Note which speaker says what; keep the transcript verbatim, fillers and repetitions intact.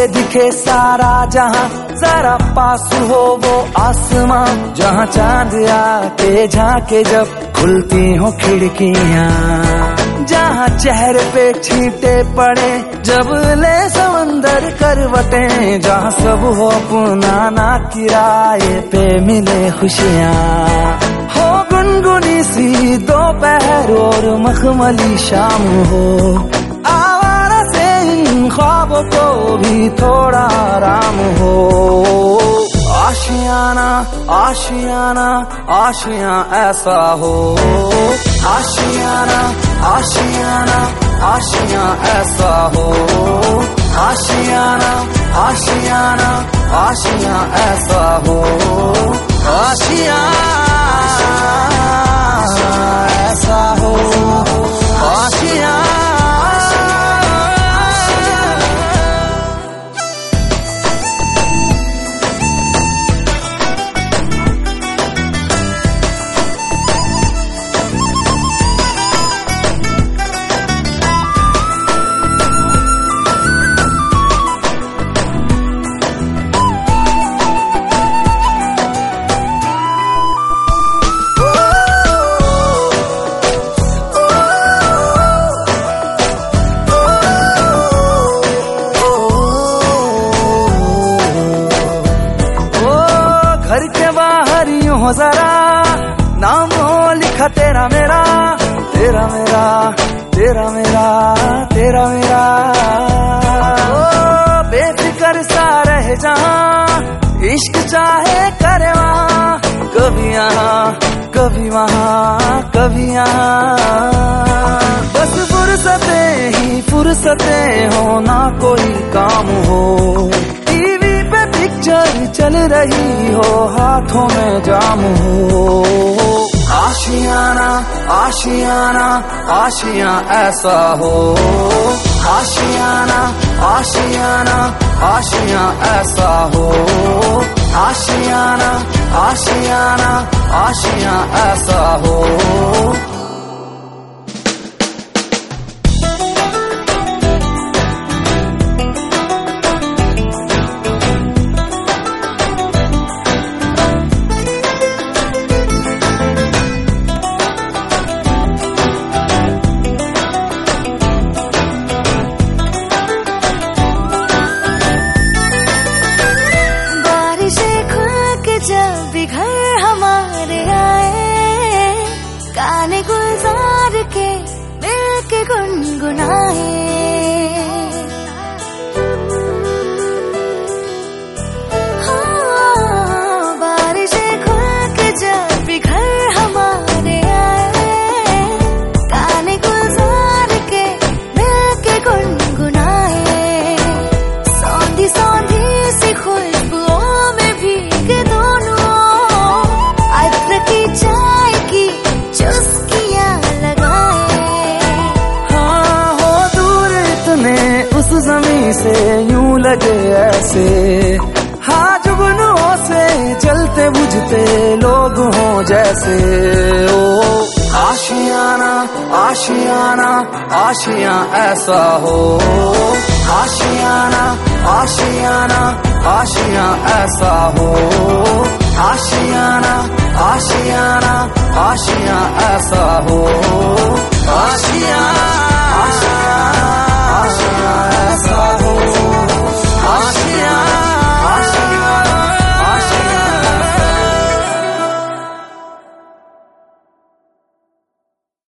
Speaker 1: दिखे सारा जहां, जरा पास हो वो आसमां जहां चांद आके झांके जब खुलती हो खिड़कियां, जहां चेहरे पे छींटे पड़े जब ले समंदर करवटें, जहां सब हो अपना ना किराए पे मिले खुशियां, हो गुनगुनी सी दोपहर और मखमली शाम हो, आवारा से इन ख्वाबों को भी थोड़ा आराम हो। आशियाना आशियाना आशियां ऐसा हो, आशियाना आशियाना आशियां ऐसा हो, आशियाना आशियाना आशियां ऐसा हो, आशियां ऐसा हो, आशियां। घर के बाहर यूं हो जरा, नाम हो लिखा तेरा मेरा, तेरा मेरा तेरा मेरा तेरा मेरा, ओ बेफिक्र सा रहे जहां, इश्क चाहे करे वहां, कभी यहाँ कभी वहां कभी यहाँ, बस फुर्सतें ही फुर्सतें हो, ना कोई काम हो, पिक्चर चल रही हो, हाथों में जाम हो, आशियाना आशियाना आशियां ऐसा हो, आशियाना आशियाना आशियां ऐसा हो, आशियाना आशियाना आशियां ऐसा हो।
Speaker 2: जब भी घर हमारे आए, गाने गुलजार के मिल के गुनगुनाए, हाँ, बारिशें खुल के जब भी घर हमारे आए, गाने गुलजार के मिल के गुनगुनाए, सौंधी सौंधी सी खुशबुओं में भी चाय की चुस्कियां लगाए,
Speaker 1: हाँ हो दूर इतने उस ज़मीं से यूं लगे ऐसे, हाँ जुगनुओं से जलते बुझते लोग हों जैसे, ओ आशियाना आशियाना आशियां ऐसा हो, आशियाना आशियाना आशियां ऐसा हो, आशियाना आशियाना आशियां ऐसा